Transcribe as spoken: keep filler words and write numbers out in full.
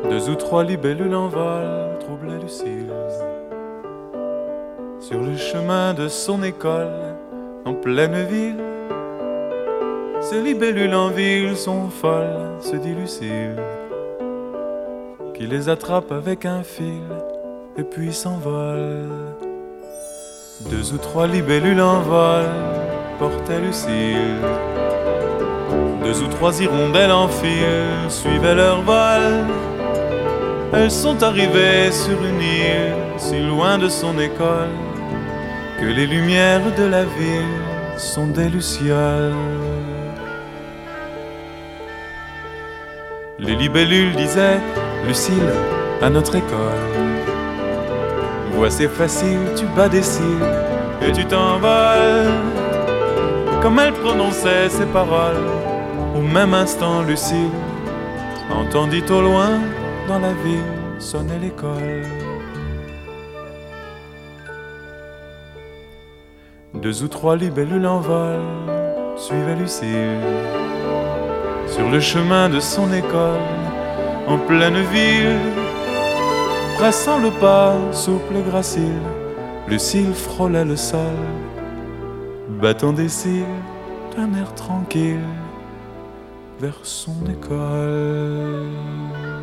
Deux ou trois libellules en vol troublaient Lucille. Sur le chemin de son école, en pleine ville, ces libellules en ville sont folles, se dit Lucille, qui les attrape avec un fil et puis s'envole. Deux ou trois libellules en vol portaient Lucille. Deux ou trois hirondelles en file suivaient leur vol. Elles sont arrivées sur une île, si loin de son école, que les lumières de la ville sont des lucioles. Les libellules disaient: Lucille, à notre école, vois c'est facile, tu bats des cils et tu t'envoles. Comme elle prononçait ces paroles, au même instant Lucille entendit au loin dans la ville sonner l'école. Deux ou trois libellules en vol suivaient Lucille sur le chemin de son école, en pleine ville. Pressant le pas, souple et gracile, Lucille frôlait le sol, battant des cils d'un air tranquille vers son école.